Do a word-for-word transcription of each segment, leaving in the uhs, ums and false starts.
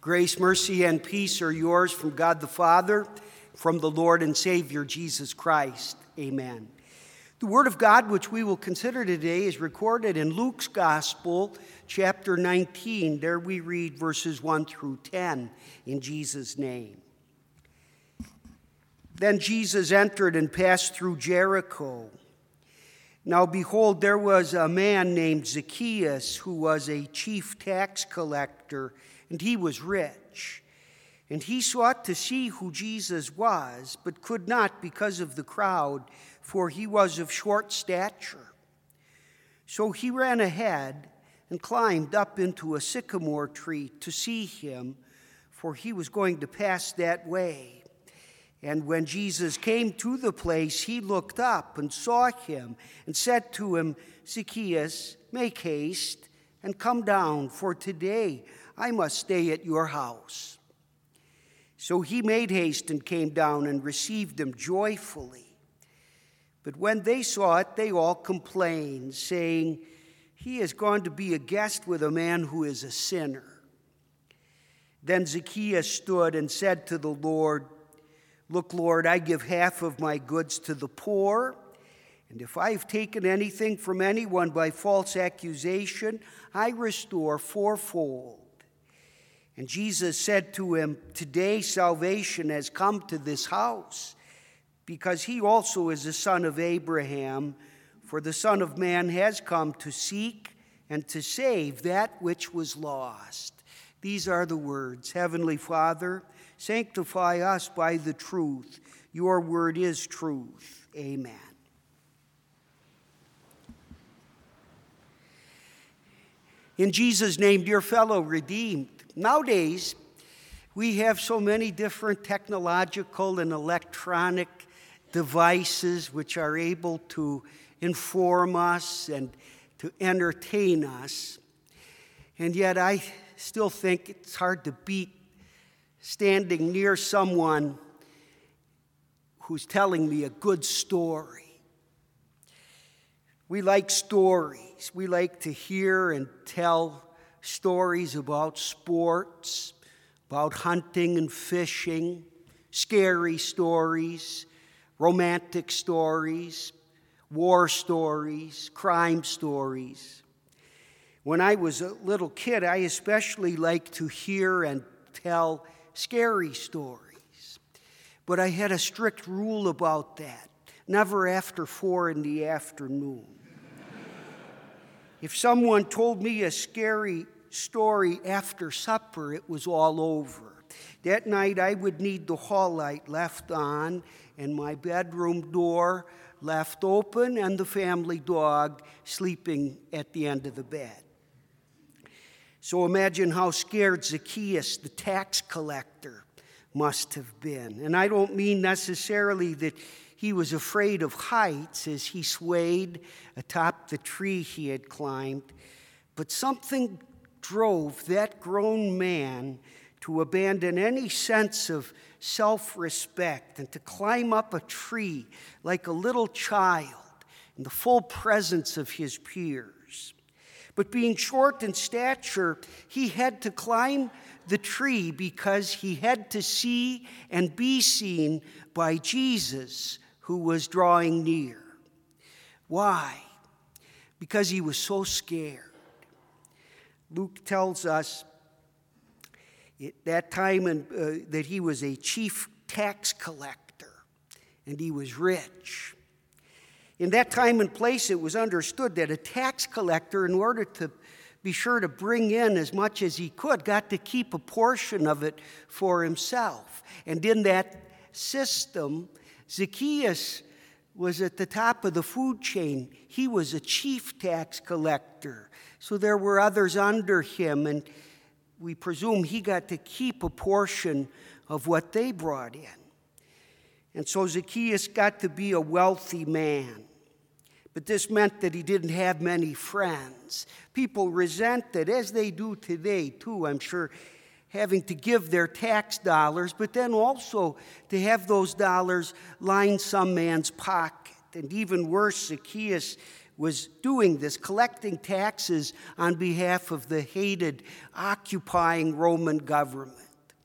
Grace, mercy, and peace are yours from God the Father, from the Lord and Savior Jesus Christ. Amen. The Word of God, which we will consider today, is recorded in Luke's Gospel, chapter nineteen. There we read verses one through ten in Jesus' name. Then Jesus entered and passed through Jericho. Now behold, there was a man named Zacchaeus, who was a chief tax collector, and he was rich. And he sought to see who Jesus was, but could not because of the crowd, for he was of short stature. So he ran ahead and climbed up into a sycamore tree to see him, for he was going to pass that way. And when Jesus came to the place, he looked up and saw him and said to him, Zacchaeus, make haste and come down, for today I must stay at your house. So he made haste and came down and received him joyfully. But when they saw it, they all complained, saying, he has gone to be a guest with a man who is a sinner. Then Zacchaeus stood and said to the Lord, look, Lord, I give half of my goods to the poor, and if I have taken anything from anyone by false accusation, I restore fourfold. And Jesus said to him, today salvation has come to this house, because he also is a son of Abraham, for the Son of Man has come to seek and to save that which was lost. These are the words. Heavenly Father, sanctify us by the truth. Your word is truth. Amen. In Jesus' name, dear fellow redeemed, nowadays we have so many different technological and electronic devices which are able to inform us and to entertain us. And yet I still think it's hard to beat standing near someone who's telling me a good story. We like stories. We like to hear and tell stories about sports, about hunting and fishing, scary stories, romantic stories, war stories, crime stories. When I was a little kid, I especially liked to hear and tell scary stories. But I had a strict rule about that. Never after four in the afternoon. If someone told me a scary story after supper, it was all over. That night I would need the hall light left on and my bedroom door left open and the family dog sleeping at the end of the bed. So imagine how scared Zacchaeus, the tax collector, must have been. And I don't mean necessarily that he was afraid of heights as he swayed atop the tree he had climbed, but something drove that grown man to abandon any sense of self-respect and to climb up a tree like a little child in the full presence of his peers. But being short in stature, he had to climb the tree because he had to see and be seen by Jesus, who was drawing near. Why? Because he was so scared. Luke tells us at that time in, uh, that he was a chief tax collector and he was rich. In that time and place, it was understood that a tax collector, in order to be sure to bring in as much as he could, got to keep a portion of it for himself. And in that system, Zacchaeus was at the top of the food chain. He was a chief tax collector. So there were others under him, and we presume he got to keep a portion of what they brought in. And so Zacchaeus got to be a wealthy man. But this meant that he didn't have many friends. People resented, as they do today too, I'm sure, having to give their tax dollars, but then also to have those dollars line some man's pocket. And even worse, Zacchaeus was doing this, collecting taxes on behalf of the hated, occupying Roman government.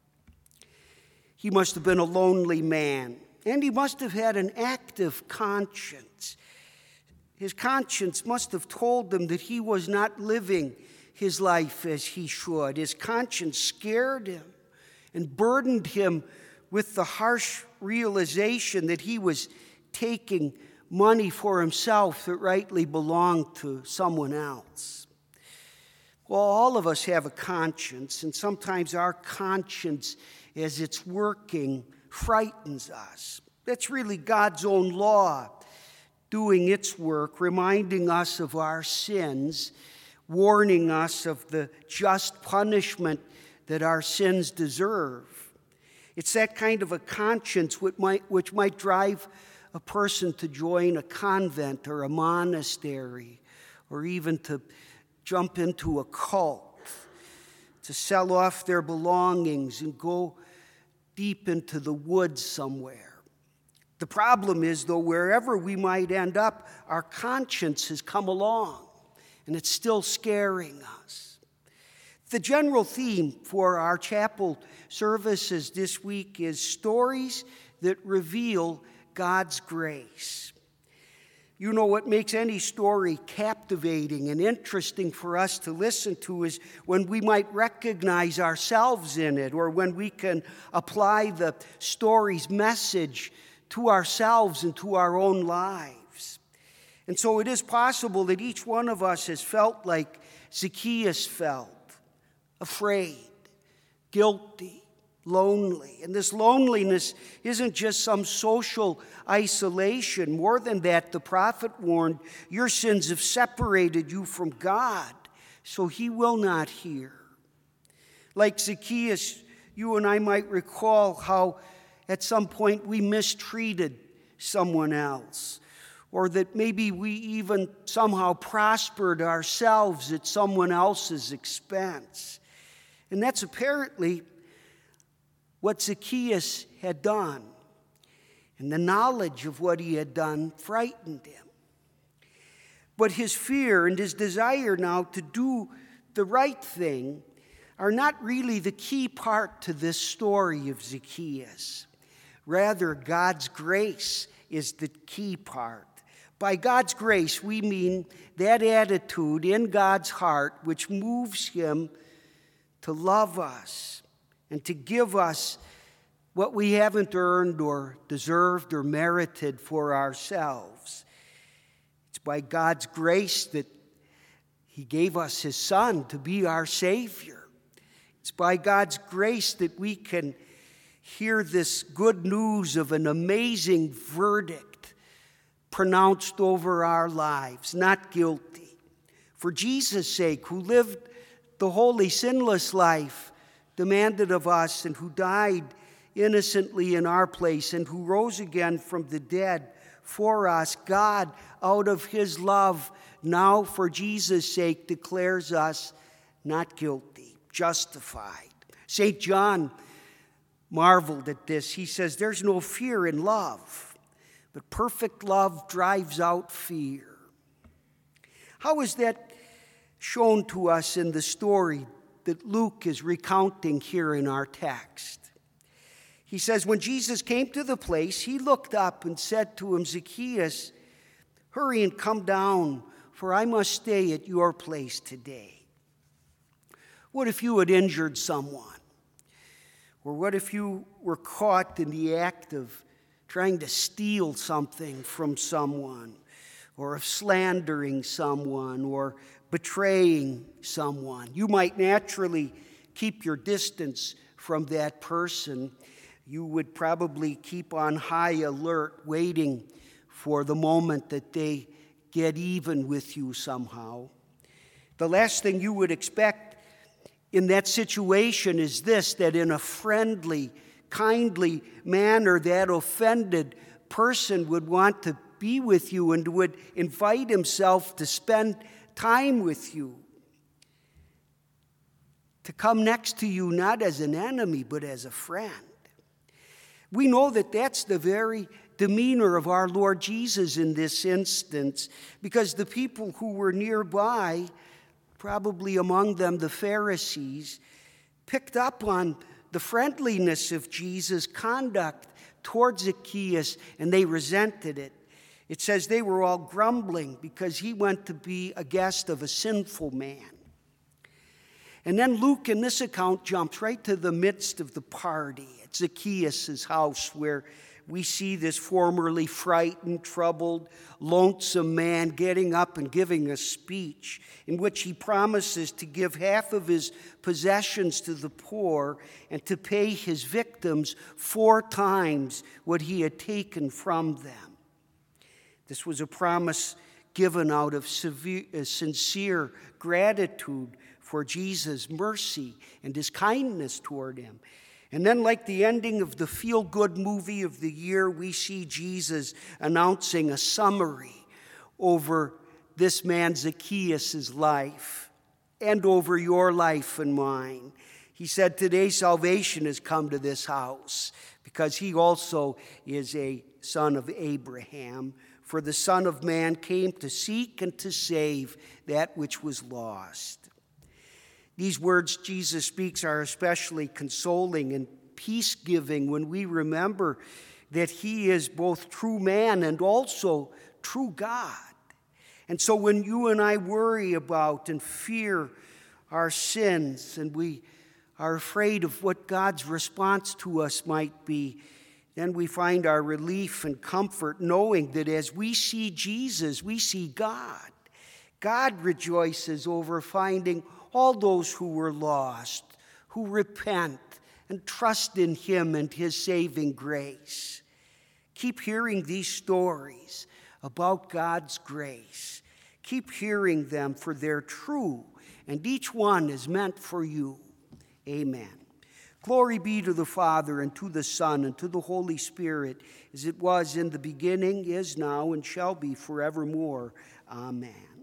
He must have been a lonely man, and he must have had an active conscience. His conscience must have told him that he was not living his life as he should. His conscience scared him and burdened him with the harsh realization that he was taking money for himself that rightly belonged to someone else. Well, all of us have a conscience, and sometimes our conscience, as it's working, frightens us. That's really God's own law doing its work, reminding us of our sins, warning us of the just punishment that our sins deserve. It's that kind of a conscience which might, which might drive a person to join a convent or a monastery, or even to jump into a cult, to sell off their belongings and go deep into the woods somewhere. The problem is, though, wherever we might end up, our conscience has come along, and it's still scaring us. The general theme for our chapel services this week is stories that reveal God's grace. You know, what makes any story captivating and interesting for us to listen to is when we might recognize ourselves in it, or when we can apply the story's message to ourselves and to our own lives. And so it is possible that each one of us has felt like Zacchaeus felt, afraid, guilty, lonely. And this loneliness isn't just some social isolation. More than that, the prophet warned, your sins have separated you from God, so he will not hear. Like Zacchaeus, you and I might recall how at some point we mistreated someone else, or that maybe we even somehow prospered ourselves at someone else's expense. And that's apparently what Zacchaeus had done. And the knowledge of what he had done frightened him. But his fear and his desire now to do the right thing are not really the key part to this story of Zacchaeus. Rather, God's grace is the key part. By God's grace, we mean that attitude in God's heart which moves him to love us and to give us what we haven't earned or deserved or merited for ourselves. It's by God's grace that he gave us his Son to be our Savior. It's by God's grace that we can hear this good news of an amazing verdict pronounced over our lives, not guilty. For Jesus' sake, who lived the holy, sinless life demanded of us, and who died innocently in our place, and who rose again from the dead for us, God, out of his love, now for Jesus' sake, declares us not guilty, justified. Saint John marveled at this. He says, there's no fear in love, but perfect love drives out fear. How is that shown to us in the story that Luke is recounting here in our text? He says, when Jesus came to the place, he looked up and said to him, Zacchaeus, hurry and come down, for I must stay at your place today. What if you had injured someone? Or what if you were caught in the act of trying to steal something from someone, or of slandering someone, or betraying someone? You might naturally keep your distance from that person. You would probably keep on high alert, waiting for the moment that they get even with you somehow. The last thing you would expect in that situation is this, that in a friendly, kindly manner, that offended person would want to be with you and would invite himself to spend time with you, to come next to you not as an enemy but as a friend. We know that that's the very demeanor of our Lord Jesus in this instance, because the people who were nearby, probably among them the Pharisees, picked up on the friendliness of Jesus' conduct towards Zacchaeus, and they resented it. It says they were all grumbling because he went to be a guest of a sinful man. And then Luke, in this account, jumps right to the midst of the party at Zacchaeus' house, where we see this formerly frightened, troubled, lonesome man getting up and giving a speech in which he promises to give half of his possessions to the poor and to pay his victims four times what he had taken from them. This was a promise given out of severe, uh, sincere gratitude for Jesus' mercy and his kindness toward him. And then, like the ending of the feel-good movie of the year, we see Jesus announcing a summary over this man Zacchaeus' life and over your life and mine. He said, today salvation has come to this house because he also is a son of Abraham. For the Son of Man came to seek and to save that which was lost. These words Jesus speaks are especially consoling and peace-giving when we remember that he is both true man and also true God. And so when you and I worry about and fear our sins, and we are afraid of what God's response to us might be, then we find our relief and comfort knowing that as we see Jesus, we see God. God rejoices over finding all those who were lost, who repent and trust in him and his saving grace. Keep hearing these stories about God's grace. Keep hearing them, for they're true, and each one is meant for you. Amen. Glory be to the Father, and to the Son, and to the Holy Spirit, as it was in the beginning, is now, and shall be forevermore. Amen.